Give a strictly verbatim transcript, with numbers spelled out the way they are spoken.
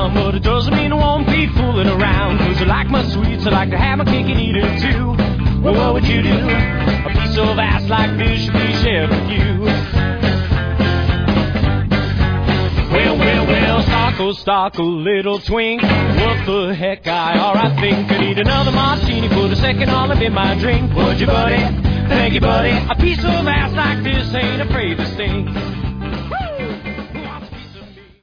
some, but it doesn't mean I won't be fooling around. Cause I like my sweets, I like to have my cake and eat it too. Well, what would you do? A piece of ass like this should be shared with you. Well, well, well, Starkle, Starkle, little twink. What the heck, I, or I think I need another martini, put a second olive in my drink. Would you, buddy? Thank you, buddy. A piece of ass like this ain't afraid to stink.